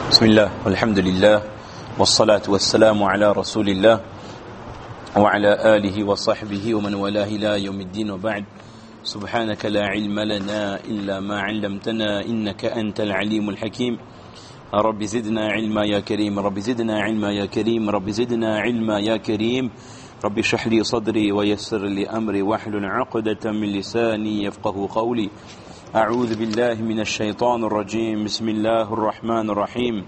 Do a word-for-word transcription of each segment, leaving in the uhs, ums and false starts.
بسم الله والحمد لله والصلاة والسلام على رسول الله وعلى آله وصحبه ومن والاه إلى يوم الدين وبعد. سبحانك لا علم لنا إلا ما علمتنا إنك أنت العليم الحكيم. رب زدنا علما يا كريم رب زدنا علما يا كريم رب زدنا علما يا كريم رب اشرح لي صدري ويسر لي أمري واحلل عقدة من لساني يفقه قولي. أعوذ بالله من الشيطان الرجيم. بسم الله الرحمن الرحيم.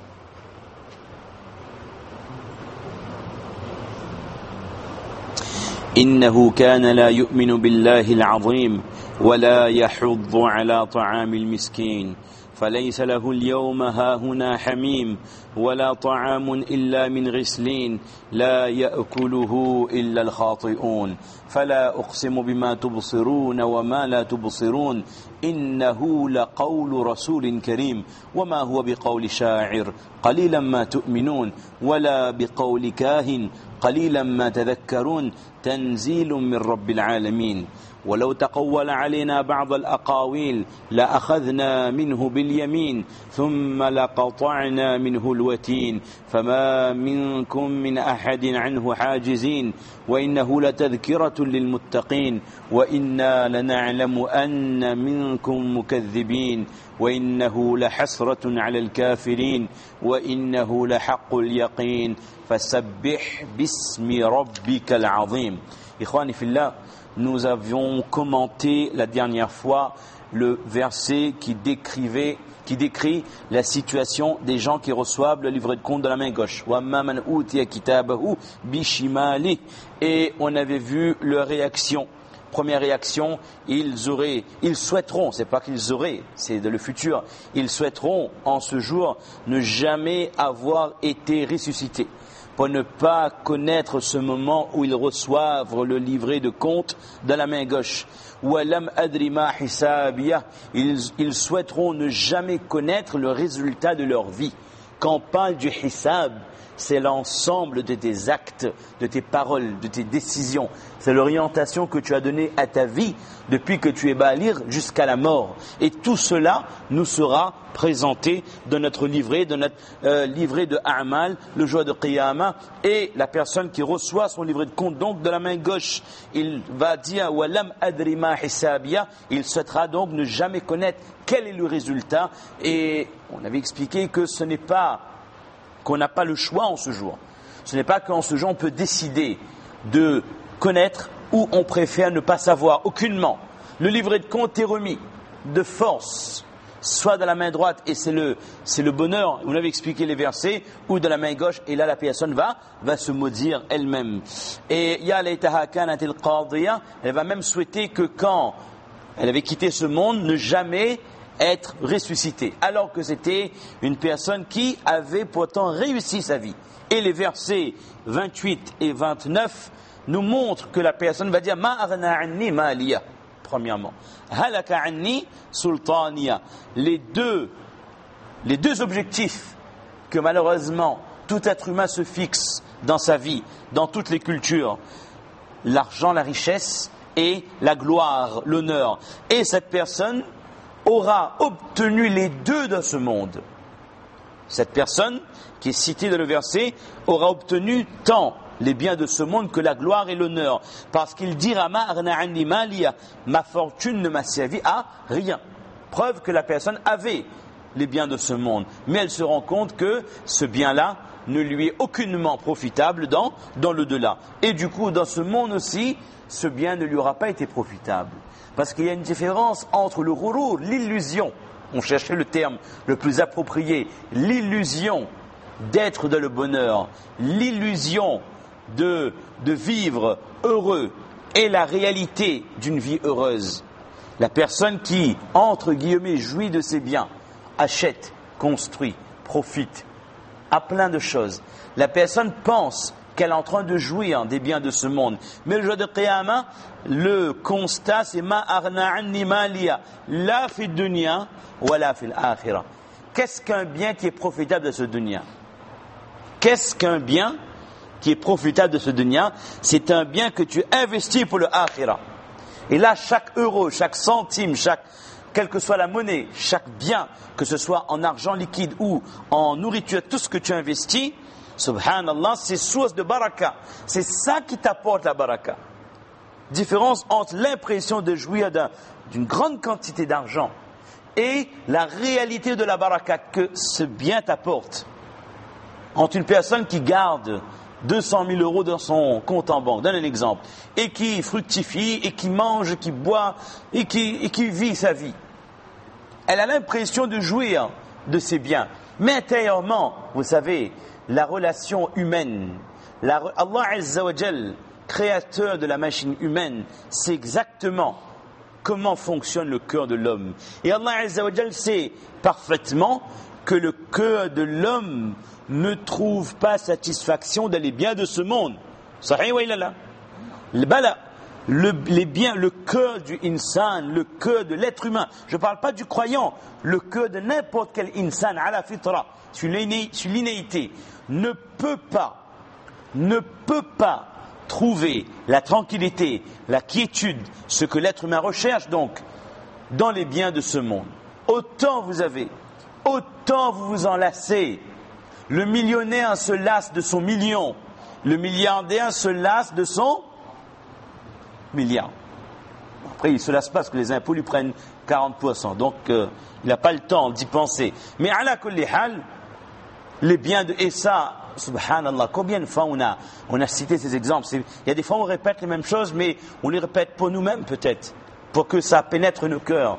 إنه كان لا يؤمن بالله العظيم ولا يحض على طعام المسكين فليس له اليوم هاهنا حميم ولا طعام إلا من غسلين لا يأكله إلا الخاطئون فلا أقسم بما تبصرون وما لا تبصرون إنه لقول رسول كريم وما هو بقول شاعر قليلا ما تؤمنون ولا بقول كاهن قليلا ما تذكرون تنزيل من رب العالمين. ولو تقول علينا بعض الأقاويل لأخذنا منه باليمين ثم لقطعنا منه الوتين فما منكم من أحد عنه حاجزين وإنه لتذكرة للمتقين وإنا لنعلم أن منكم مكذبين وإنه لحسرة على الكافرين وإنه لحق اليقين فسبح باسم ربك العظيم. إخواني في الله, nous avions commenté la dernière fois le verset qui décrivait, qui décrit la situation des gens qui reçoivent le livret de compte de la main gauche. Et on avait vu leur réaction. Première réaction, ils auraient, ils souhaiteront, c'est pas qu'ils auraient, c'est de le futur, ils souhaiteront en ce jour ne jamais avoir été ressuscités, pour ne pas connaître ce moment où ils reçoivent le livret de compte de la main gauche. Ils, ils souhaiteront ne jamais connaître le résultat de leur vie. Quand on parle du hisab, c'est l'ensemble de tes actes, de tes paroles, de tes décisions. C'est l'orientation que tu as donnée à ta vie depuis que tu es baligh jusqu'à la mort. Et tout cela nous sera présenté dans notre livret, dans notre euh, livret de A'mal, le jour de Qiyamah. Et la personne qui reçoit son livret de compte donc de la main gauche, il va dire Walam adri ma hisabiya. Il souhaitera donc ne jamais connaître quel est le résultat. Et on avait expliqué que ce n'est pas qu'on n'a pas le choix en ce jour. Ce n'est pas qu'en ce jour on peut décider de connaître ou on préfère ne pas savoir aucunement. Le livret de compte est remis de force, soit de la main droite et c'est le, c'est le bonheur, vous l'avez expliqué les versets, ou de la main gauche et là la personne va, va se maudire elle-même. Et ya laytaha kanat al-qadiya, elle va même souhaiter que quand elle avait quitté ce monde, ne jamais être ressuscité, alors que c'était une personne qui avait pourtant réussi sa vie. Et les versets vingt-huit et vingt-neuf nous montrent que la personne va dire Ma aghna anni maliya, premièrement. Halaka anni sultaniya. Les deux, les deux objectifs que malheureusement tout être humain se fixe dans sa vie, dans toutes les cultures, l'argent, la richesse et la gloire, l'honneur. Et cette personne aura obtenu les deux dans ce monde. Cette personne qui est citée dans le verset aura obtenu tant les biens de ce monde que la gloire et l'honneur, parce qu'il dira ma aghna anni maliya, ma fortune ne m'a servi à rien. Preuve que la personne avait les biens de ce monde, mais elle se rend compte que ce bien-là ne lui est aucunement profitable dans, dans le delà. Et du coup, dans ce monde aussi, ce bien ne lui aura pas été profitable. Parce qu'il y a une différence entre le ghurur, l'illusion, on cherchait le terme le plus approprié, l'illusion d'être dans le bonheur, l'illusion de, de vivre heureux et la réalité d'une vie heureuse. La personne qui, entre guillemets, jouit de ses biens, achète, construit, profite, a plein de choses. La personne pense qu'elle est en train de jouir des biens de ce monde. Mais le jour de Qiyamah, le constat c'est ma aghna anni maliya la fi dunya wa la fi l'akhirah. Qu'est-ce qu'un bien qui est profitable de ce dunya? Qu'est-ce qu'un bien qui est profitable de ce dunya? C'est un bien que tu investis pour le akhirah. Et là, chaque euro, chaque centime, chaque quelle que soit la monnaie, chaque bien, que ce soit en argent liquide ou en nourriture, tout ce que tu investis, subhanallah, c'est source de baraka. C'est ça qui t'apporte la baraka. Différence entre l'impression de jouir d'un, d'une grande quantité d'argent et la réalité de la baraka que ce bien t'apporte. Entre une personne qui garde deux cent mille euros dans son compte en banque, donne un exemple, et qui fructifie, et qui mange, et qui boit, et qui, et qui vit sa vie. Elle a l'impression de jouir de ses biens. Mais intérieurement, vous savez, la relation humaine, la, Allah Azza wa Jal, créateur de la machine humaine, sait exactement comment fonctionne le cœur de l'homme. Et Allah Azza wa Jal sait parfaitement que le cœur de l'homme ne trouve pas satisfaction dans les biens de ce monde. Sahih wa ilala. Le bala, le, les biens, le cœur du insan, le cœur de l'être humain. Je ne parle pas du croyant, le cœur de n'importe quel insan, à la fitra, sur l'innéité, ne peut pas, ne peut pas trouver la tranquillité, la quiétude, ce que l'être humain recherche donc, dans les biens de ce monde. Autant vous avez, autant vous vous enlacez. Le millionnaire se lasse de son million. Le milliardaire se lasse de son milliard. Après, il ne se lasse pas parce que les impôts lui prennent quarante pour cent. Donc, euh, il n'a pas le temps d'y penser. Mais ala kulli hal, les biens de... Et ça, subhanallah, combien de fois on a, on a cité ces exemples. C'est, il y a des fois où on répète les mêmes choses, mais on les répète pour nous-mêmes peut-être, pour que ça pénètre nos cœurs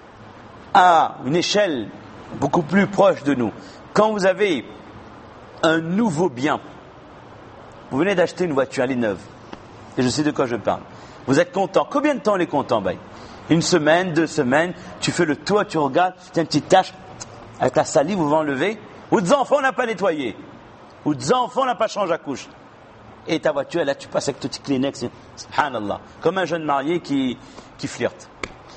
à une échelle beaucoup plus proche de nous. Quand vous avez un nouveau bien, vous venez d'acheter une voiture, elle est neuve, et je sais de quoi je parle. Vous êtes content. Combien de temps on est content, ben? Une semaine, deux semaines, tu fais le tour, tu regardes, tu as une petite tache, avec la salive, vous vous enlevez, ou des enfants, on n'a pas nettoyé, ou des enfants, on n'a pas changé la couche. Et ta voiture, là, tu passes avec ton petit Kleenex, subhanallah, comme un jeune marié qui, qui flirte.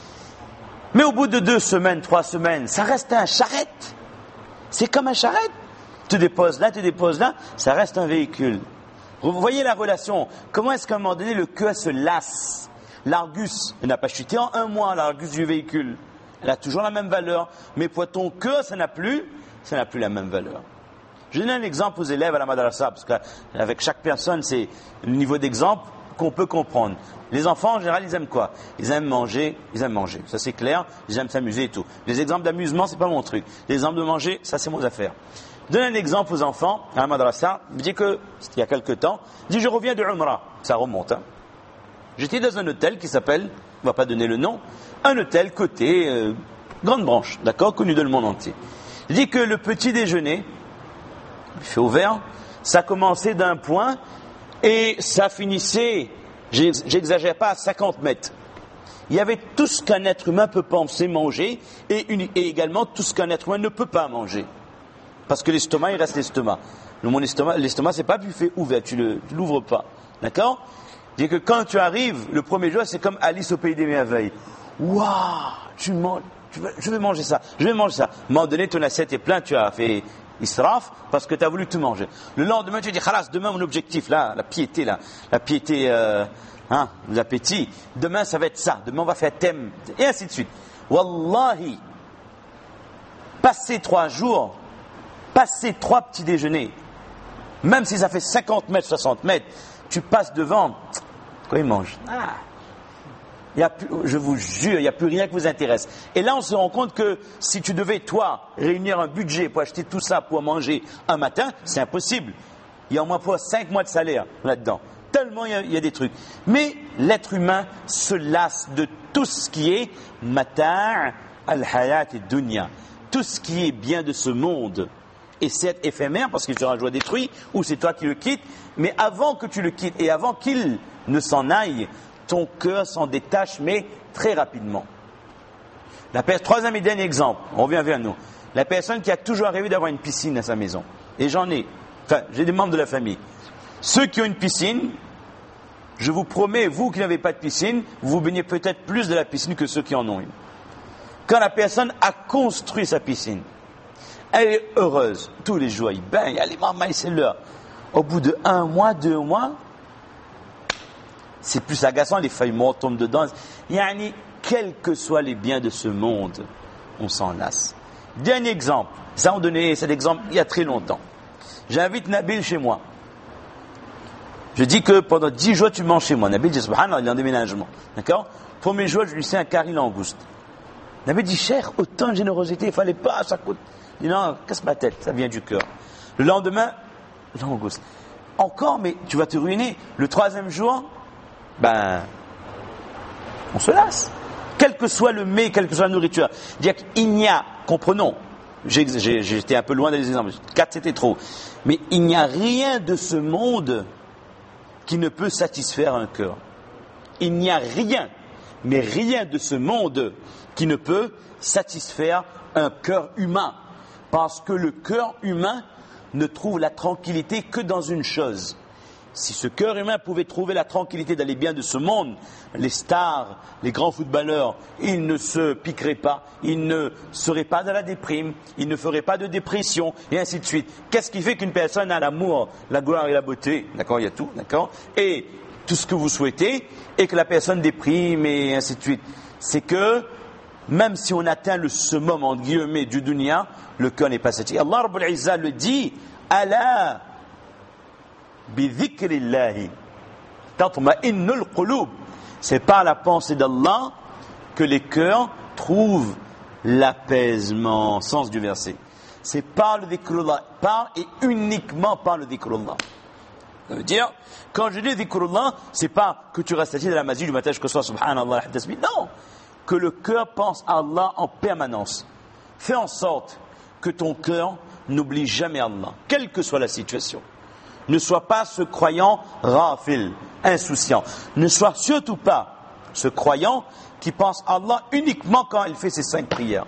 Mais au bout de deux semaines, trois semaines, ça reste un charrette. C'est comme un charrette. Tu déposes là, tu déposes là, ça reste un véhicule. Vous voyez la relation. Comment est-ce qu'à un moment donné, le cœur se lasse? L'Argus, elle n'a pas chuté en un mois, l'Argus du véhicule. Elle a toujours la même valeur. Mais pour ton cœur, ça n'a plus, ça n'a plus la même valeur. Je donne un exemple aux élèves à la madrasa, parce qu'avec chaque personne, c'est le niveau d'exemple qu'on peut comprendre. Les enfants, en général, ils aiment quoi? Ils aiment manger, ils aiment manger. Ça, c'est clair. Ils aiment s'amuser et tout. Les exemples d'amusement, c'est pas mon truc. Les exemples de manger, ça, c'est mon affaire. Je donne un exemple aux enfants à la madrasa. Il me dit que, c'était il y a quelque temps, il dit, je reviens de Umrah. Ça remonte, hein. J'étais dans un hôtel qui s'appelle, on va pas donner le nom, un hôtel côté euh, Grande Branche, d'accord, connu dans le monde entier. Il dit que le petit déjeuner, il fait ouvert, ça commençait d'un point et ça finissait, j'exagère pas, à cinquante mètres. Il y avait tout ce qu'un être humain peut penser manger et, une, et également tout ce qu'un être humain ne peut pas manger. Parce que l'estomac, il reste l'estomac. Le, mon estomac, l'estomac, c'est pas buffet ouvert, tu ne l'ouvres pas. D'accord? Il dit que quand tu arrives, le premier jour, c'est comme Alice au pays des merveilles. Waouh, tu manges, tu veux, je vais manger ça, je vais manger ça. À un moment donné, ton assiette est pleine, tu as fait israf parce que tu as voulu tout manger. Le lendemain, tu dis, khalas, demain, mon objectif, là, la piété, là, la piété, euh, hein, l'appétit. Demain, ça va être ça. Demain, on va faire thème, et ainsi de suite. Wallahi, passer trois jours, passer trois petits déjeuners, même si ça fait cinquante mètres, soixante mètres, tu passes devant, quoi il mange? Ah. Y a plus, je vous jure, il n'y a plus rien qui vous intéresse. Et là, on se rend compte que si tu devais, toi, réunir un budget pour acheter tout ça pour manger un matin, c'est impossible. Il y a au moins pour cinq mois de salaire là-dedans. Tellement il y, a, il y a des trucs. Mais l'être humain se lasse de tout ce qui est mata' al-hayat et dunya. Tout ce qui est bien de ce monde. Et c'est éphémère parce qu'il sera un jour détruit, ou c'est toi qui le quittes. Mais avant que tu le quittes et avant qu'il ne s'en aille, ton cœur s'en détache, mais très rapidement. La personne, troisième et dernier exemple, on revient vers nous. La personne qui a toujours rêvé d'avoir une piscine à sa maison. Et j'en ai. Enfin, j'ai des membres de la famille. Ceux qui ont une piscine, je vous promets, vous qui n'avez pas de piscine, vous vous baignez peut-être plus de la piscine que ceux qui en ont une. Quand la personne a construit sa piscine, elle est heureuse. Tous les jours, il baigne, allez, maman, c'est l'heure. Au bout de un mois, deux mois, c'est plus agaçant, les feuilles mortes tombent dedans. Yani, quels que soient les biens de ce monde, on s'en lasse. Dernier exemple, ça on donnait cet exemple il y a très longtemps. J'invite Nabil chez moi. Je dis que pendant dix jours tu manges chez moi. Nabil dit subhanallah, il est en déménagement. D'accord? Premier jour, je lui sais un carré langouste. Nabil dit cher, autant de générosité, il fallait pas, ça coûte. Il dit non, casse ma tête, ça vient du cœur. Le lendemain, langouste. Encore, mais tu vas te ruiner. Le troisième jour, ben, on se lasse. Quel que soit le mets, quelle que soit la nourriture. Dire qu'il n'y a, comprenons, j'ai, j'ai, j'étais un peu loin des exemples, quatre c'était trop, mais il n'y a rien de ce monde qui ne peut satisfaire un cœur. Il n'y a rien, mais rien de ce monde qui ne peut satisfaire un cœur humain. Parce que le cœur humain ne trouve la tranquillité que dans une chose. Si ce cœur humain pouvait trouver la tranquillité dans les biens de ce monde, les stars, les grands footballeurs, ils ne se piqueraient pas, ils ne seraient pas dans la déprime, ils ne feraient pas de dépression, et ainsi de suite. Qu'est-ce qui fait qu'une personne a l'amour, la gloire et la beauté? D'accord, il y a tout, d'accord? Et tout ce que vous souhaitez, et que la personne déprime, et ainsi de suite. C'est que, même si on atteint le summum, entre guillemets, du dunya, le cœur n'est pas satisfait. Allah Rabbul Izzah le dit, Allah, bidhikrillahi tatma'innul qulub. C'est par la pensée d'Allah que les cœurs trouvent l'apaisement. Sens du verset. C'est par le dhikrullah, par et uniquement par le dhikrullah. Ça veut dire, quand je dis dhikrullah, c'est pas que tu restes assis dans la masjid du matin jusqu'au soir, subhanallah, non, que le cœur pense à Allah en permanence. Fais en sorte que ton cœur n'oublie jamais Allah, quelle que soit la situation. Ne sois pas ce croyant rafil, insouciant. Ne sois surtout pas ce croyant qui pense à Allah uniquement quand il fait ses cinq prières.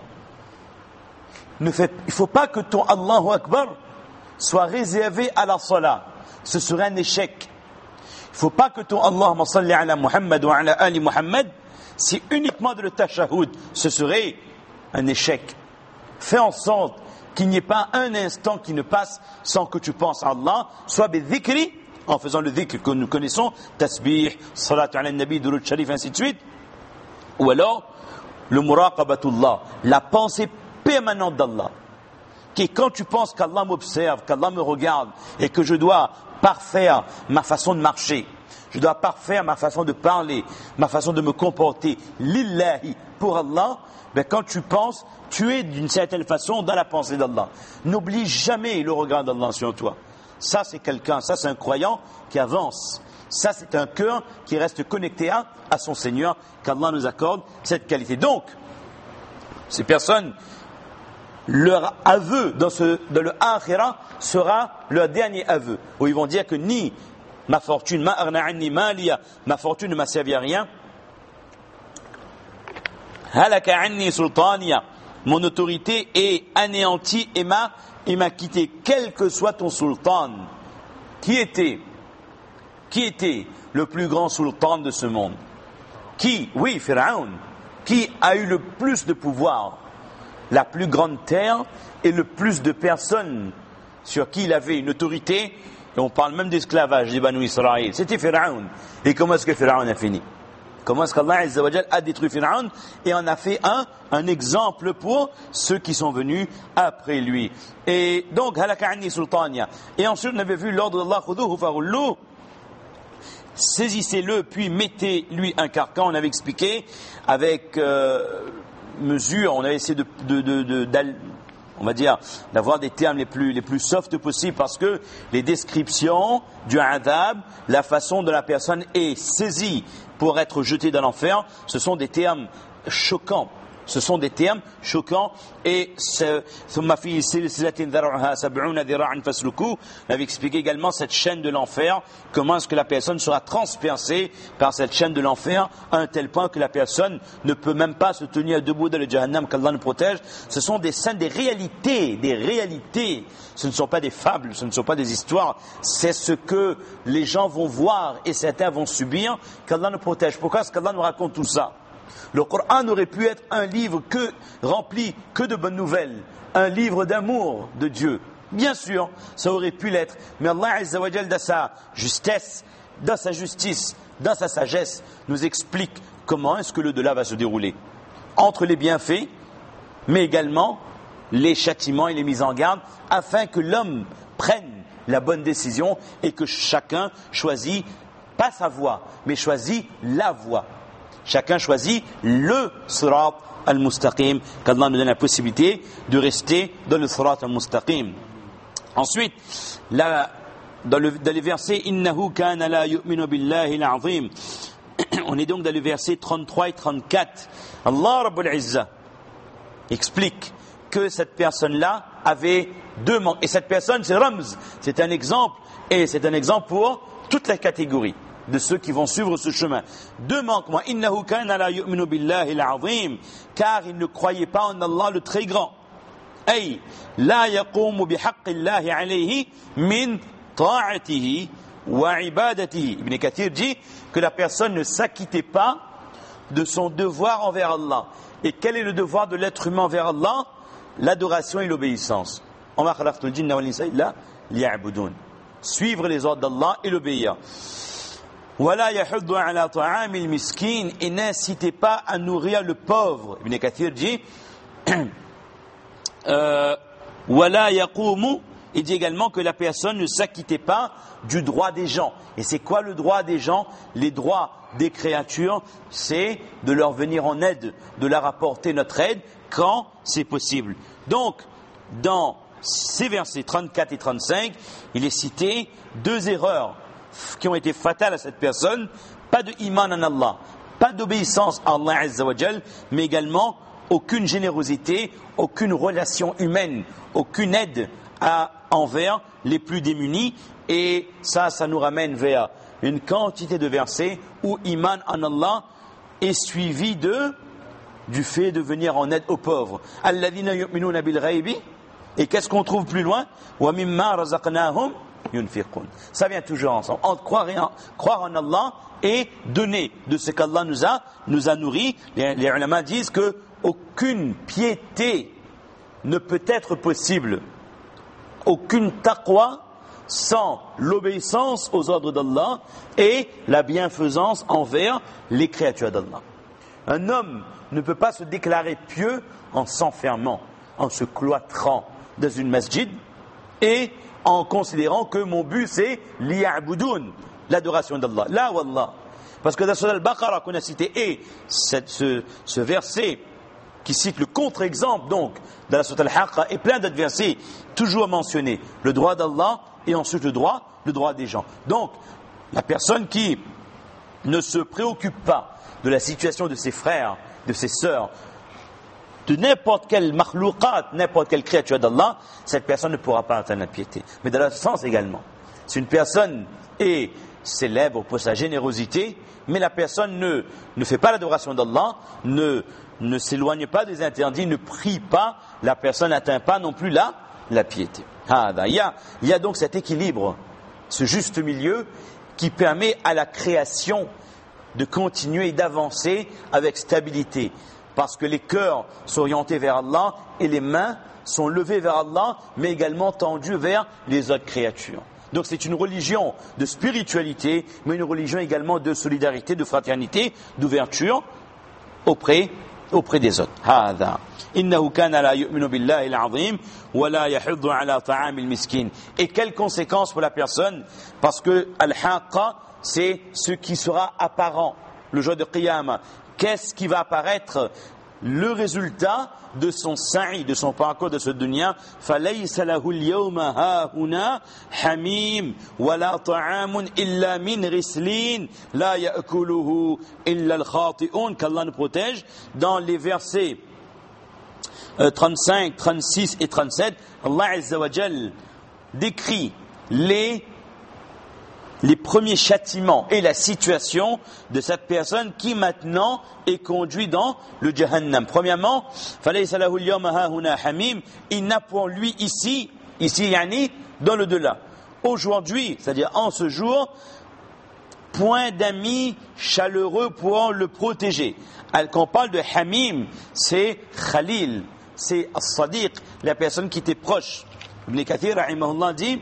Ne fait, il ne faut pas que ton Allahu Akbar soit réservé à la salat. Ce serait un échec. Il ne faut pas que ton Allahumma salli ala Muhammad wa ala ali Muhammad, c'est uniquement de le tashahhud. Ce serait un échec. Fais en sorte qu'il n'y ait pas un instant qui ne passe sans que tu penses à Allah, soit bidhikri, en faisant le dhikr que nous connaissons, tasbih, salatu ala nabi, durud sharif, ainsi de suite, ou alors le muraqabatullah, la pensée permanente d'Allah, qui est quand tu penses qu'Allah m'observe, qu'Allah me regarde, et que je dois parfaire ma façon de marcher, je dois parfaire ma façon de parler, ma façon de me comporter, lillahi, pour Allah, ben quand tu penses, tu es d'une certaine façon dans la pensée d'Allah. N'oublie jamais le regard d'Allah sur toi. Ça c'est quelqu'un, ça c'est un croyant qui avance. Ça c'est un cœur qui reste connecté à, à son Seigneur, qu'Allah nous accorde cette qualité. Donc, ces personnes, leur aveu dans, ce, dans le akhira sera leur dernier aveu, où ils vont dire que ni ma fortune, ma arna anni maliya, ma fortune ne m'a servi à rien. Halaka anni sultaniya, mon autorité est anéantie et m'a, et m'a quitté, quel que soit ton sultan. Qui était, qui était le plus grand sultan de ce monde? Qui? Oui, Pharaon. Qui a eu le plus de pouvoir? La plus grande terre et le plus de personnes sur qui il avait une autorité. Et on parle même d'esclavage des Banu Israël. C'était Pharaon. Et comment est-ce que Pharaon a fini? Comment est-ce qu'Allah Azza wa Jal a détruit Pharaon et en a fait un, un exemple pour ceux qui sont venus après lui. Et donc, halaka anni sultania. Et ensuite, on avait vu l'ordre d'Allah, khuduhu faghulluh. Saisissez-le, puis mettez-lui un carcan. On avait expliqué avec euh, mesure, on avait essayé de, de, de, de, de on va dire, d'avoir des termes les plus, les plus soft possibles, parce que les descriptions du adab, la façon dont la personne est saisie pour être jetée dans l'enfer, ce sont des termes choquants. Ce sont des termes choquants. Et on avait expliqué également cette chaîne de l'enfer, comment est-ce que la personne sera transpercée par cette chaîne de l'enfer à un tel point que la personne ne peut même pas se tenir debout dans le Jahannam, qu'Allah nous protège. Ce sont des scènes, des réalités, des réalités. Ce ne sont pas des fables, ce ne sont pas des histoires. C'est ce que les gens vont voir et certains vont subir, qu'Allah nous protège. Pourquoi est-ce qu'Allah nous raconte tout ça? Le Coran aurait pu être un livre que, rempli que de bonnes nouvelles, un livre d'amour de Dieu. Bien sûr, ça aurait pu l'être, mais Allah Azza wa Jal, dans sa justesse, dans sa justice, dans sa sagesse, nous explique comment est-ce que l'au-delà va se dérouler. Entre les bienfaits, mais également les châtiments et les mises en garde, afin que l'homme prenne la bonne décision et que chacun choisit, pas sa voie, mais choisit la voie. Chacun choisit le sirat al-mustaqim, qu'Allah nous donne la possibilité de rester dans le sirat al-mustaqim. Ensuite, la, dans, le, dans les versets « Innahu kana la yu'minu billahi al-azim » on est donc dans les versets trente-trois et trente-quatre. Allah Rabbul Izzah explique que cette personne-là avait deux manques. Et cette personne, c'est Ramz, c'est un exemple, et c'est un exemple pour toute la catégorie de ceux qui vont suivre ce chemin. Deux manquements. Innahu kana la yu'minu billahi al-azim, car il ne croyait pas en Allah le très grand. Ay la yaqumu bihaqqillahi alayhi min ta'atihi wa ibadatihi. Ibn Kathir dit que la personne ne s'acquittait pas de son devoir envers Allah. Et quel est le devoir de l'être humain envers Allah? L'adoration et l'obéissance. Suivre les ordres d'Allah et l'obéir. Et n'incitez pas à nourrir le pauvre. Ibn Kathir dit euh, il dit également que la personne ne s'acquittait pas du droit des gens. Et c'est quoi le droit des gens? Les droits des créatures, c'est de leur venir en aide, de leur apporter notre aide quand c'est possible. Donc, dans ces versets trente-quatre et trente-cinq, il est cité deux erreurs qui ont été fatales à cette personne. Pas de iman en Allah, pas d'obéissance à Allah Azza wa Jal, mais également aucune générosité, aucune relation humaine, aucune aide à, envers les plus démunis. Et ça, ça nous ramène vers une quantité de versets où iman en Allah est suivi de du fait de venir en aide aux pauvres. Alladhina yu'minuna bil ghaibi. Et qu'est-ce qu'on trouve plus loin? Wa mimma razaqnahum yunfiqun. Ça vient toujours ensemble. Entre croire, en, croire en Allah et donner de ce qu'Allah nous a nous a nourri. Les, les ulama disent que aucune piété ne peut être possible, aucune taqwa, sans l'obéissance aux ordres d'Allah et la bienfaisance envers les créatures d'Allah. Un homme ne peut pas se déclarer pieux en s'enfermant, en se cloîtrant dans une masjid et en considérant que mon but c'est liya'budun, l'adoration d'Allah. Là, wallah. Parce que dans Surah Al-Baqarah qu'on a cité et cette, ce, ce verset qui cite le contre-exemple donc dans la Surah Al-Haqqa et plein d'autres versets toujours mentionnés le droit d'Allah et ensuite le droit, le droit des gens. Donc, la personne qui ne se préoccupe pas de la situation de ses frères, de ses sœurs, de n'importe quel makhlouqat, n'importe quelle créature d'Allah, cette personne ne pourra pas atteindre la piété. Mais dans l'autre sens également, si une personne est célèbre pour sa générosité, mais la personne ne, ne fait pas l'adoration d'Allah, ne, ne s'éloigne pas des interdits, ne prie pas, la personne n'atteint pas non plus la, la piété. Ah, il y a, il y a donc cet équilibre, ce juste milieu qui permet à la création de continuer et d'avancer avec stabilité. Parce que les cœurs sont orientés vers Allah et les mains sont levées vers Allah, mais également tendues vers les autres créatures. Donc c'est une religion de spiritualité, mais une religion également de solidarité, de fraternité, d'ouverture auprès, auprès des autres. هذا إنه كان لا يؤمن بالله العظيم ولا يحض على طعام المسكين. Et quelles conséquences pour la personne? Parce que al-haqqa, c'est ce qui sera apparent le jour de Qiyamah. Qu'est-ce qui va apparaître? Le résultat de son sa'i, de son parcours de ce dunya. فَلَيْسَ لَهُ الْيَوْمَ هَاهُنَا حَمِيمٌ وَلَا طَعَامٌ إِلَّا مِنْ غِسْلِينٍ لَا يَأْكُلُهُ إِلَّا الْخَاطِئُونَ. Qu'Allah nous protège. Dans les versets trente-cinq, trente-six et trente-sept, Allah Azza wa Jal décrit les les premiers châtiments et la situation de cette personne qui maintenant est conduite dans le Jahannam. Premièrement, فَلَيْسَ لَهُ الْيَوْمَ هَاهُنَا حَمِيمٌ. Il n'a pour lui ici, ici yani dans le delà. Aujourd'hui, c'est-à-dire en ce jour, point d'amis chaleureux pour le protéger. Quand on parle de Hamim, c'est Khalil, c'est As-Sadiq, la personne qui était proche. Ibn Kathir, rahimahullah, dit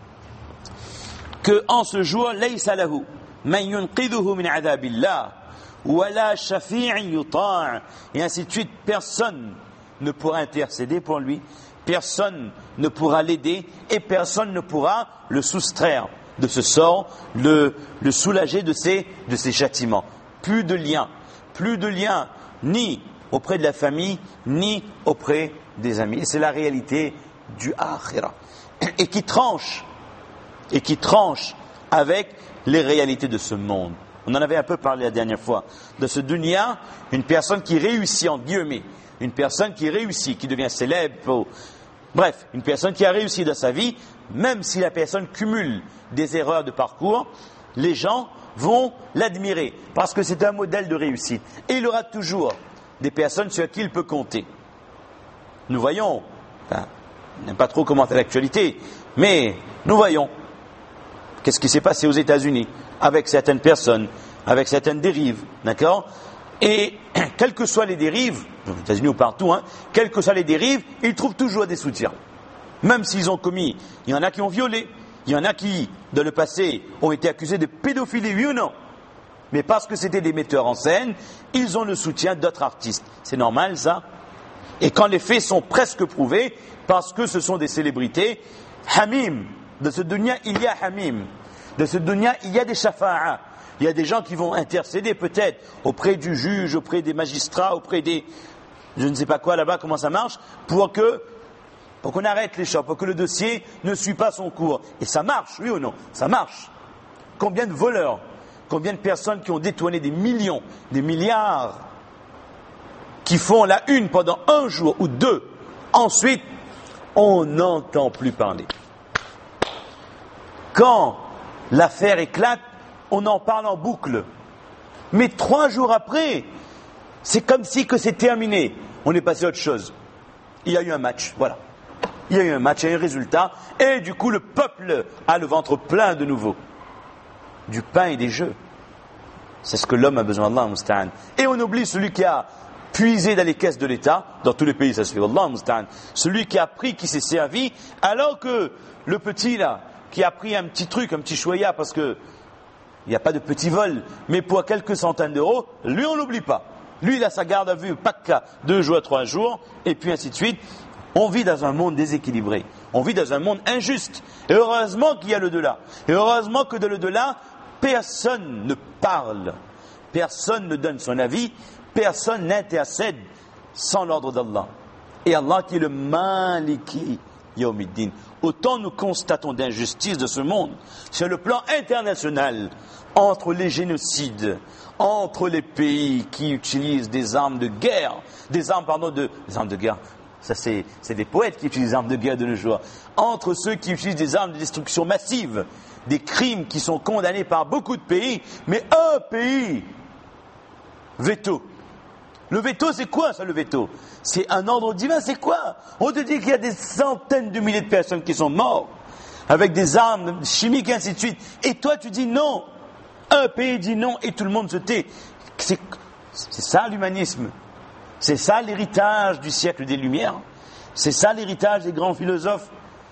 que en ce jour, laysa lahu man yunqidhuhu min adhabillah wala shafi'in yuta', et ainsi de suite. Personne ne pourra intercéder pour lui, personne ne pourra l'aider et personne ne pourra le soustraire de ce sort, le, le soulager de ses, de ses châtiments. Plus de lien, plus de lien ni auprès de la famille, ni auprès des amis. Et c'est la réalité du akhira. Et qui tranche, et qui tranche avec les réalités de ce monde. On en avait un peu parlé la dernière fois. De ce dunya, une personne qui réussit, en guillemets, une personne qui réussit, qui devient célèbre, bref, une personne qui a réussi dans sa vie, même si la personne cumule des erreurs de parcours, les gens vont l'admirer, parce que c'est un modèle de réussite. Et il aura toujours des personnes sur qui il peut compter. Nous voyons, enfin, je n'aime pas trop commenter l'actualité, mais nous voyons qu'est-ce qui s'est passé aux États-Unis avec certaines personnes, avec certaines dérives, d'accord? Et quelles que soient les dérives, aux États-Unis ou partout, hein, quelles que soient les dérives, ils trouvent toujours des soutiens. Même s'ils ont commis, il y en a qui ont violé, il y en a qui, dans le passé, ont été accusés de pédophilie, oui ou non? Mais parce que c'était des metteurs en scène, ils ont le soutien d'autres artistes. C'est normal, ça? Et quand les faits sont presque prouvés, parce que ce sont des célébrités, Hamim, de ce dunya, il y a Hamim. De ce dunya, il y a des shafa'a. Il y a des gens qui vont intercéder peut-être auprès du juge, auprès des magistrats, auprès des... je ne sais pas quoi là-bas, comment ça marche, pour que pour qu'on arrête les choses, pour que le dossier ne suit pas son cours. Et ça marche, oui ou non? Ça marche. Combien de voleurs, combien de personnes qui ont détourné des millions, des milliards, qui font la une pendant un jour ou deux, ensuite, on n'entend plus parler. Quand l'affaire éclate, on en parle en boucle. Mais trois jours après, c'est comme si que c'est terminé. On est passé à autre chose. Il y a eu un match, voilà. Il y a eu un match, il y a eu un résultat, et du coup le peuple a le ventre plein de nouveau. Du pain et des jeux. C'est ce que l'homme a besoin d'Allah musta'an. Et on oublie celui qui a puisé dans les caisses de l'État, dans tous les pays ça se fait, Allah musta'an. Celui qui a pris, qui s'est servi, alors que le petit là, qui a pris un petit truc, un petit choya, parce que il n'y a pas de petit vol, mais pour quelques centaines d'euros, lui on l'oublie pas. Lui il a sa garde à vue, pas de cas, deux jours, trois jours, et puis ainsi de suite. On vit dans un monde déséquilibré. On vit dans un monde injuste. Et heureusement qu'il y a le delà. Et heureusement que dans le delà, personne ne parle. Personne ne donne son avis. Personne n'intercède sans l'ordre d'Allah. Et Allah qui est le Maliki Yawmiddin. Autant nous constatons d'injustice de ce monde sur le plan international, entre les génocides, entre les pays qui utilisent des armes de guerre, des armes, pardon, de, des armes de guerre, ça c'est, c'est des poètes qui utilisent des armes de guerre de nos jours, entre ceux qui utilisent des armes de destruction massive, des crimes qui sont condamnés par beaucoup de pays, mais un pays, veto. Le veto, c'est quoi ça, le veto? C'est un ordre divin, c'est quoi? On te dit qu'il y a des centaines de milliers de personnes qui sont mortes, avec des armes chimiques et ainsi de suite, et toi tu dis non. Un pays dit non et tout le monde se tait. C'est, c'est ça l'humanisme. C'est ça l'héritage du siècle des Lumières. C'est ça l'héritage des grands philosophes.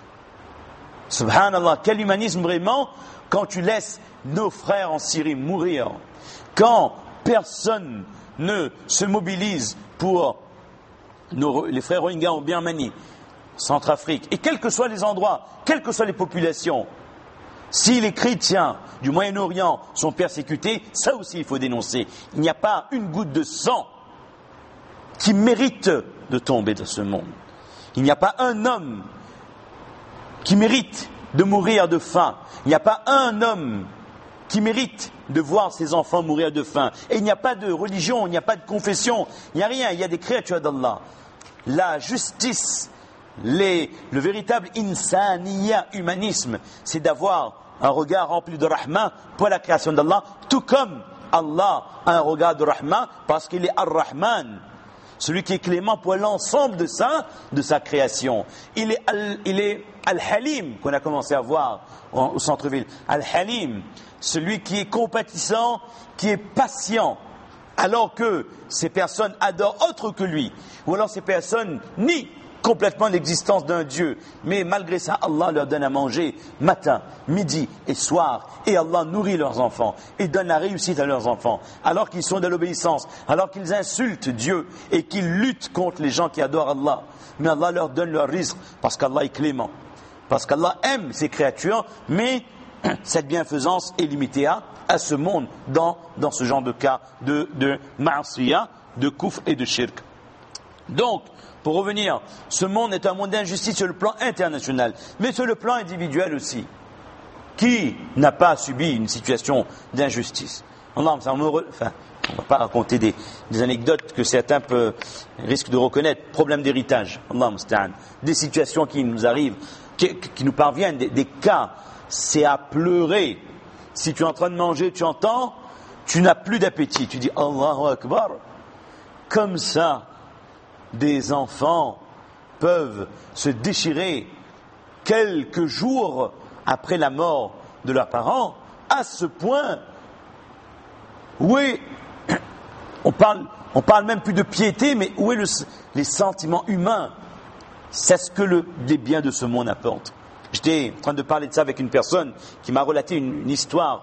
Subhanallah, quel humanisme vraiment, quand tu laisses nos frères en Syrie mourir, quand personne ne se mobilise pour nos, les frères Rohingyas en Birmanie, Centrafrique, et quels que soient les endroits, quelles que soient les populations, si les chrétiens du Moyen-Orient sont persécutés, ça aussi il faut dénoncer. Il n'y a pas une goutte de sang qui mérite de tomber dans ce monde. Il n'y a pas un homme qui mérite de mourir de faim. Il n'y a pas un homme qui mérite de voir ses enfants mourir de faim. Et il n'y a pas de religion, il n'y a pas de confession, il n'y a rien, il y a des créatures d'Allah. La justice, les, le véritable insaniya, humanisme, c'est d'avoir un regard rempli de rahma pour la création d'Allah, tout comme Allah a un regard de rahma parce qu'il est ar-Rahman, celui qui est clément pour l'ensemble de sa, de sa création. Il est, al, il est Al-Halim, qu'on a commencé à voir au, au centre-ville. Al-Halim, celui qui est compatissant, qui est patient, alors que ces personnes adorent autre que lui, ou alors ces personnes nient complètement l'existence d'un Dieu. Mais malgré ça, Allah leur donne à manger matin, midi et soir. Et Allah nourrit leurs enfants et donne la réussite à leurs enfants. Alors qu'ils sont dans l'obéissance, alors qu'ils insultent Dieu et qu'ils luttent contre les gens qui adorent Allah. Mais Allah leur donne leur rizq parce qu'Allah est clément. Parce qu'Allah aime ses créatures, mais cette bienfaisance est limitée à, à ce monde dans, dans ce genre de cas de, de ma'asiyah, de kufr et de shirk. Donc, pour revenir, ce monde est un monde d'injustice sur le plan international, mais sur le plan individuel aussi. Qui n'a pas subi une situation d'injustice? Allah, enfin, on ne va pas raconter des, des anecdotes que certains peuvent, risquent de reconnaître. Problème d'héritage, Allah musta'an. Des situations qui nous arrivent, qui, qui nous parviennent, des, des cas, c'est à pleurer. Si tu es en train de manger, tu entends, tu n'as plus d'appétit. Tu dis Allahu Akbar. Comme ça, des enfants peuvent se déchirer quelques jours après la mort de leurs parents, à ce point. Oui, on parle, on parle même plus de piété, mais où est le, les sentiments humains? C'est ce que le, les biens de ce monde apportent. J'étais en train de parler de ça avec une personne qui m'a relaté une, une histoire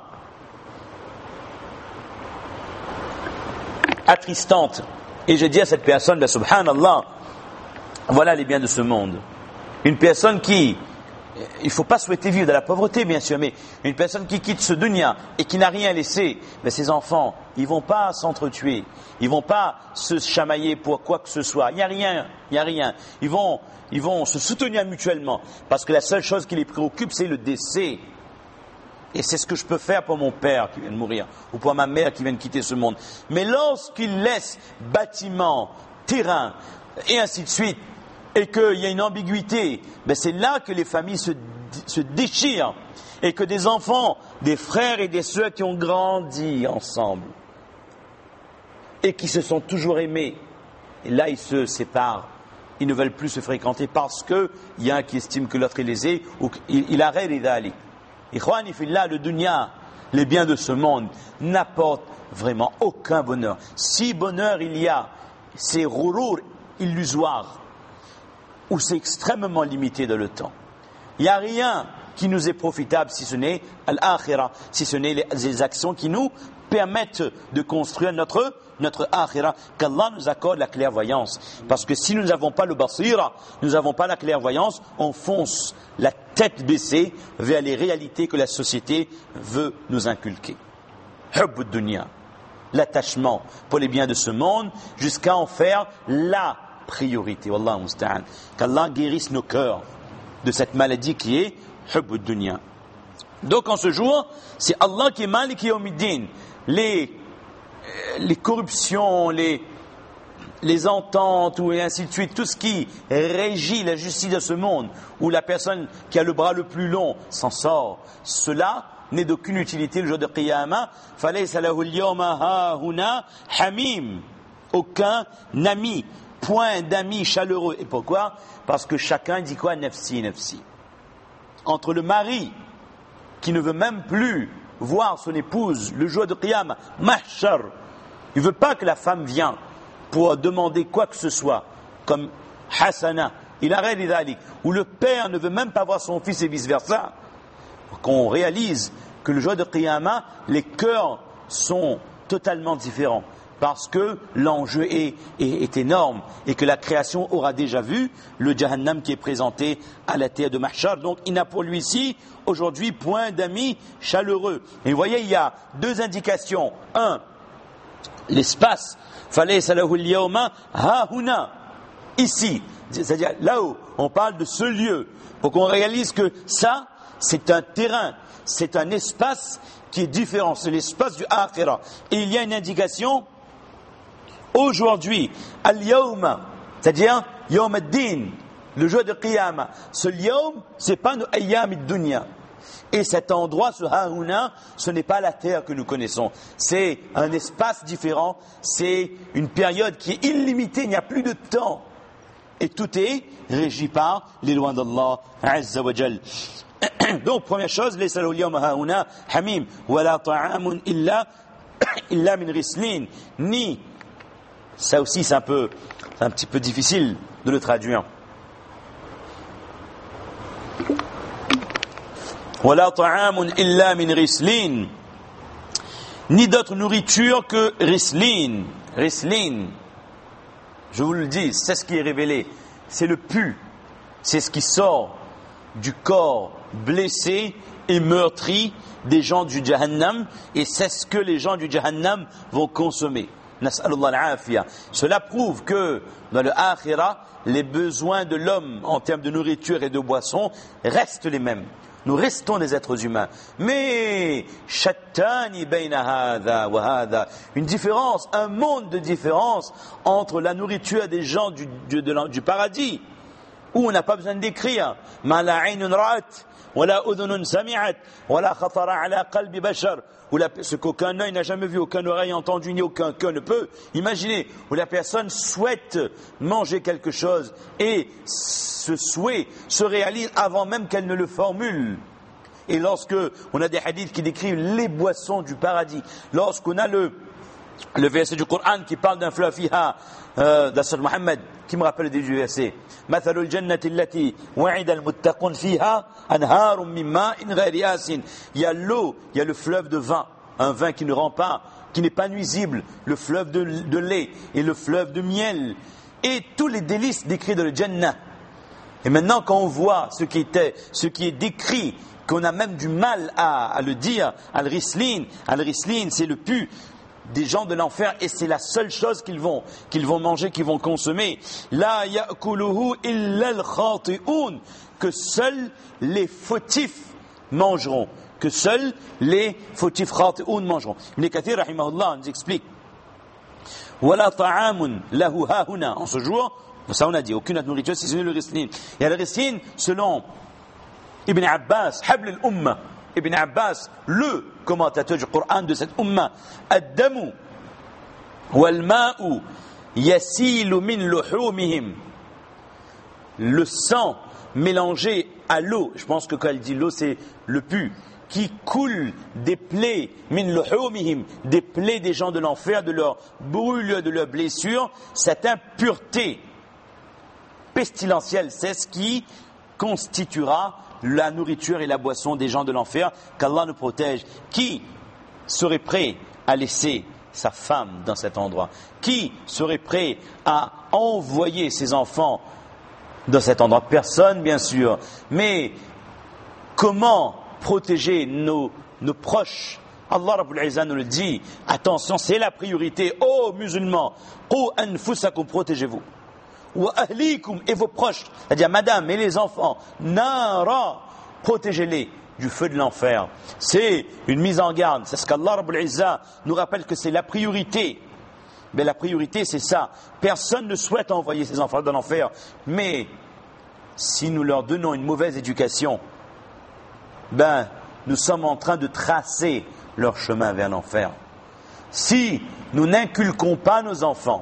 attristante. Et j'ai dit à cette personne, ben, subhanallah, voilà les biens de ce monde. Une personne qui, il ne faut pas souhaiter vivre de la pauvreté, bien sûr, mais une personne qui quitte ce dunya et qui n'a rien laissé, ben, ses enfants, ils ne vont pas s'entretuer, ils ne vont pas se chamailler pour quoi que ce soit. Il n'y a rien, il n'y a rien. Ils vont, ils vont se soutenir mutuellement, parce que la seule chose qui les préoccupe, c'est le décès. Et c'est ce que je peux faire pour mon père qui vient de mourir, ou pour ma mère qui vient de quitter ce monde. Mais lorsqu'il laisse bâtiment, terrain, et ainsi de suite, et qu'il y a une ambiguïté, ben c'est là que les familles se, se déchirent, et que des enfants, des frères et des sœurs qui ont grandi ensemble, et qui se sont toujours aimés, et là ils se séparent. Ils ne veulent plus se fréquenter parce qu'il y a un qui estime que l'autre est lésé, ou qu'il arrête les dali. Ikhwani fillah, le dunya, les biens de ce monde, n'apportent vraiment aucun bonheur. Si bonheur il y a, c'est rourour illusoire, ou c'est extrêmement limité dans le temps. Il n'y a rien qui nous est profitable si ce n'est al-akhirah, si ce n'est les, les actions qui nous permettent de construire notre, notre akhirah, qu'Allah nous accorde la clairvoyance. Parce que si nous n'avons pas le basira, nous n'avons pas la clairvoyance, on fonce la tête baissée vers les réalités que la société veut nous inculquer. Hubb dunya, l'attachement pour les biens de ce monde, jusqu'à en faire la priorité. Wallahu musta'an. Qu'Allah guérisse nos cœurs de cette maladie qui est Hubb dunya. Donc en ce jour, c'est Allah qui est Malik Yawmiddin. Les, les corruptions, les, les ententes, ou ainsi de suite, tout ce qui régit la justice de ce monde, où la personne qui a le bras le plus long s'en sort, cela n'est d'aucune utilité le jour de Qiyamah. Falaysa lahu al-yawma hahuna hamim. Aucun ami, point d'amis chaleureux. Et pourquoi? Parce que chacun dit quoi? Nafsi, nafsi. Entre le mari qui ne veut même plus voir son épouse le jour de Qiyamah, mahshar, il ne veut pas que la femme vienne pour demander quoi que ce soit, comme hasana, il arrête les dhalik, ou le père ne veut même pas voir son fils et vice versa, qu'on réalise que le jour de Qiyamah, les cœurs sont totalement différents. Parce que l'enjeu est, est, est énorme et que la création aura déjà vu le Jahannam qui est présenté à la terre de Mahshar. Donc il n'a pour lui ici, aujourd'hui, point d'amis chaleureux. Et vous voyez, il y a deux indications. Un, l'espace. Falaysa lahu al-yawma hahuna. Ici, c'est-à-dire là-haut, on parle de ce lieu. Pour qu'on réalise que ça, c'est un terrain, c'est un espace qui est différent. C'est l'espace du akhira. Et il y a une indication. Aujourd'hui, al-yawma, c'est-à-dire yawm ad-din, le jour de Qiyamah. Ce yawm, c'est pas nos ayyam ad-dunya. Et cet endroit, ce haouna, ce n'est pas la terre que nous connaissons. C'est un espace différent, c'est une période qui est illimitée, il n'y a plus de temps. Et tout est régi par les lois d'Allah Azza wa Jal. Donc, première chose, laysa lahu al-yawma haouna hamim, wa la ta'amun illa, illa min rislin, ni. Ça aussi, c'est un peu, c'est un petit peu difficile de le traduire. Wala ta'amun illa min rislin. Ni d'autre nourriture que rislin. Rislin, je vous le dis, c'est ce qui est révélé. C'est le pu. C'est ce qui sort du corps blessé et meurtri des gens du Jahannam. Et c'est ce que les gens du Jahannam vont consommer. Nas'alullah al-afiya. Cela prouve que dans le akhira, les besoins de l'homme en termes de nourriture et de boisson restent les mêmes. Nous restons des êtres humains. Mais, shattani bayna hadha wa hadha. Une différence, un monde de différence entre la nourriture des gens du, du, de, du paradis, où on n'a pas besoin de décrire. Ma la aynun ra'at, wa la udhunun sami'at, wa la khatara ala qalbi bashar. Où la, ce qu'aucun œil n'a jamais vu, aucun oreille entendu, ni aucun cœur ne peut imaginer, où la personne souhaite manger quelque chose et ce souhait se réalise avant même qu'elle ne le formule. Et lorsque on a des hadiths qui décrivent les boissons du paradis, lorsqu'on a le, le verset du Coran qui parle d'un fleuve fiha, euh, d'Assad Mohammed, qui me rappelle des versets. مثل الجنة التي وعد المتقون فيها أنهار من ماء غير آسن. Il y a l'eau, il y a le fleuve de vin, un vin qui ne rend pas, qui n'est pas nuisible, le fleuve de, de lait et le fleuve de miel et tous les délices décrits dans le Jannah. Et maintenant, quand on voit ce qui était, ce qui est décrit, qu'on a même du mal à, à le dire, al-rislin, al-rislin, c'est le pu des gens de l'enfer et c'est la seule chose qu'ils vont qu'ils vont manger, qu'ils vont consommer. La ya'kuluhu illa al-khati'un, que seuls les fautifs mangeront, que seuls les fautifs khati'un mangeront. Ibn Kathir rahimahullah nous explique. Wala ta'amun lahu hahuna. En ce jour, ça on a dit, aucune nourriture si ce n'est le rislin. Et le rislin, selon Ibn Abbas, habl al-umma, Ibn Abbas, le commentateur du Coran de cette umma, ad-damu wal-ma'u yasilu min luhumihim, le sang mélangé à l'eau, je pense que quand elle dit l'eau c'est le pu, qui coule des plaies min luhumihim, des plaies des gens de l'enfer, de leurs brûlures, de leurs blessures, cette impureté pestilentielle, c'est ce qui constituera la nourriture et la boisson des gens de l'enfer, qu'Allah nous protège. Qui serait prêt à laisser sa femme dans cet endroit? Qui serait prêt à envoyer ses enfants dans cet endroit? Personne, bien sûr. Mais comment protéger nos, nos proches? Allah Rabbul Izzah nous le dit. Attention, c'est la priorité. Ô musulmans, qu anfusakum, protégez-vous. Wa ahlikum, et vos proches, c'est-à-dire madame et les enfants, nara, protégez-les du feu de l'enfer. C'est une mise en garde. C'est ce qu'Allah Rabbul Izzah nous rappelle que c'est la priorité. Mais la priorité, c'est ça. Personne ne souhaite envoyer ses enfants dans l'enfer. Mais si nous leur donnons une mauvaise éducation, ben, nous sommes en train de tracer leur chemin vers l'enfer. Si nous n'inculquons pas nos enfants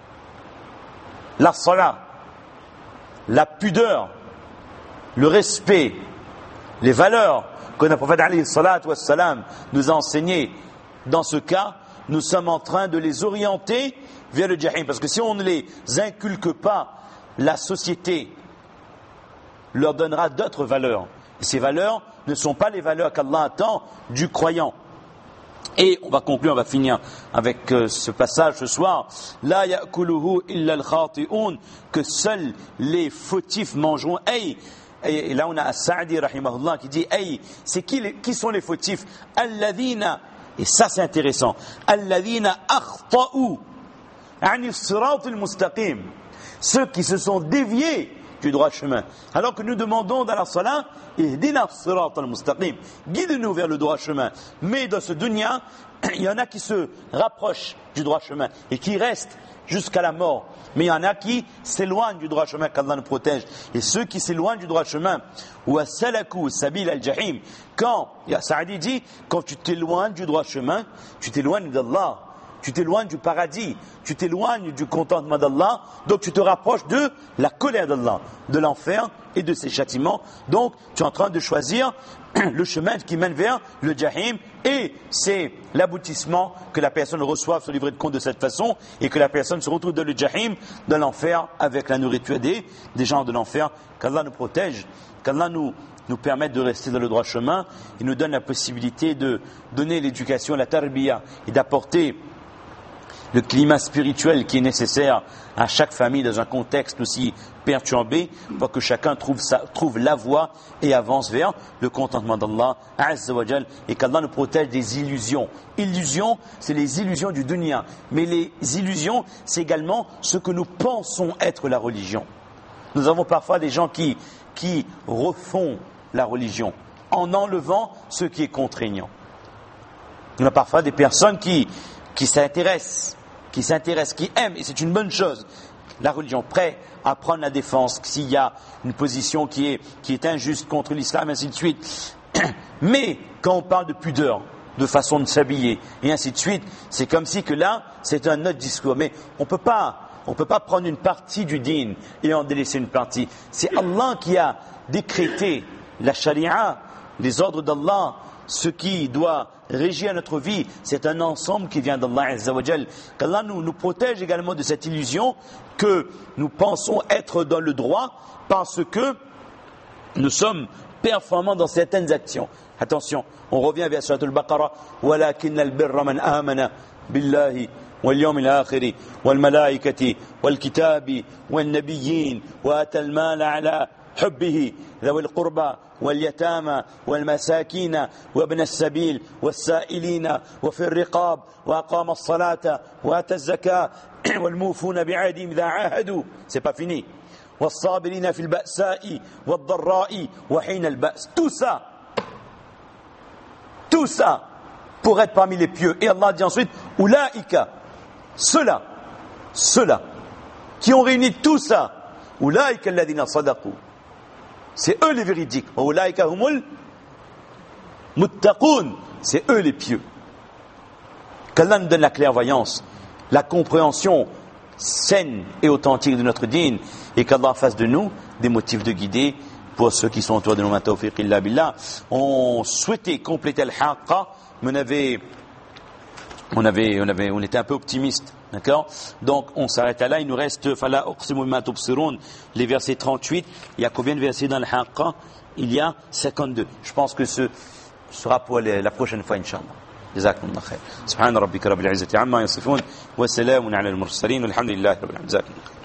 la salat, la pudeur, le respect, les valeurs que le prophète alayhi salatu wassalam nous a enseignées, dans ce cas, nous sommes en train de les orienter vers le jahim. Parce que si on ne les inculque pas, la société leur donnera d'autres valeurs. Et ces valeurs ne sont pas les valeurs qu'Allah attend du croyant. Et on va conclure, on va finir avec euh, ce passage ce soir. La ya'kuluhu illa al-khati'un, que seuls les fautifs mangeront. Hey, et, et là on a As-Sa'di rahimahullah qui dit hey, c'est qui, les, qui sont les fautifs? Alladhina, et ça c'est intéressant, alladhina akhta'u ani as-sirat al-mustaqim, ceux qui se sont déviés du droit chemin. Alors que nous demandons dans la salat, ihdina as-sirat al-mustaqim, guide-nous vers le droit chemin. Mais dans ce dunya, il y en a qui se rapprochent du droit chemin et qui restent jusqu'à la mort. Mais il y en a qui s'éloignent du droit chemin, qu'Allah nous protège. Et ceux qui s'éloignent du droit chemin, wa salaku sabil al-jahim, quand, Sa'di dit, quand tu t'éloignes du droit chemin, tu t'éloignes d'Allah. Tu t'éloignes du paradis, tu t'éloignes du contentement d'Allah, donc tu te rapproches de la colère d'Allah, de l'enfer et de ses châtiments. Donc tu es en train de choisir le chemin qui mène vers le jahim, et c'est l'aboutissement que la personne reçoive ce livret de compte de cette façon, et que la personne se retrouve dans le jahim, dans l'enfer, avec la nourriture des, des gens de l'enfer. Qu'Allah nous protège, qu'Allah nous nous permettent de rester dans le droit chemin. Il nous donne la possibilité de donner l'éducation, la tarbiya, et d'apporter le climat spirituel qui est nécessaire à chaque famille dans un contexte aussi perturbé pour que chacun trouve, sa, trouve la voie et avance vers le contentement d'Allah Azza wa Jal, et qu'Allah nous protège des illusions. Illusions, c'est les illusions du dunya, mais les illusions, c'est également ce que nous pensons être la religion. Nous avons parfois des gens qui, qui refont la religion en enlevant ce qui est contraignant. On a parfois des personnes qui, qui s'intéressent qui s'intéressent, qui aiment, et c'est une bonne chose, la religion, prêt à prendre la défense s'il y a une position qui est, qui est injuste contre l'islam, ainsi de suite. Mais quand on parle de pudeur, de façon de s'habiller, et ainsi de suite, c'est comme si que là, c'est un autre discours. Mais on peut pas, on peut pas prendre une partie du dîn et en délaisser une partie. C'est Allah qui a décrété la charia, les ordres d'Allah, ce qui doit régir notre vie, c'est un ensemble qui vient d'Allah Azza wa Jal. Qu'Allah nous, nous protège également de cette illusion que nous pensons être dans le droit parce que nous sommes performants dans certaines actions. Attention, on revient vers Surat al-Baqarah. وَلَكِنَّ الْبِرَّ مَنْ آمَنَ بِاللَّهِ واليوم الآخر والملائكة والكتاب والنبيين وآتى المال على حبه ذوي القربى واليتامى والمساكين وابن السبيل والسائلين وفي الرقاب وأقام الصلاة وآتى الزكاة والموفون بعهدهم إذا عاهدوا. C'est pas fini. والصابرين في البأساء والضراء وحين البأس. Tout ça, tout ça pour être parmi les pieux. Et Allah dit ensuite, Oulaïka, ceux-là, ceux-là qui ont réuni tout ça, Oulaïka alladhina sadaqu. C'est eux les véridiques. Oulaïka humul muttaqoun. C'est eux les pieux. Qu'Allah nous donne la clairvoyance, la compréhension saine et authentique de notre dîn, et qu'Allah fasse de nous des motifs de guider pour ceux qui sont autour de nous. Ma tawfiq illa billah. On souhaitait compléter le haqqa, mais on avait, on avait, on avait, on était un peu optimiste. D'accord? Donc, on s'arrête là. Il nous reste, fala uqsimu bima tubsirun, les versets trente-huit. Il y a combien de versets dans le haqqa? Il y a cinquante-deux. Je pense que ce sera pour la prochaine fois, Inch'Allah. Jazakumullah khair. Subhana rabbika rabbil izzati amma yasifun, wa salamun ala al-mursalin, walhamdulillahi rabbil alamin.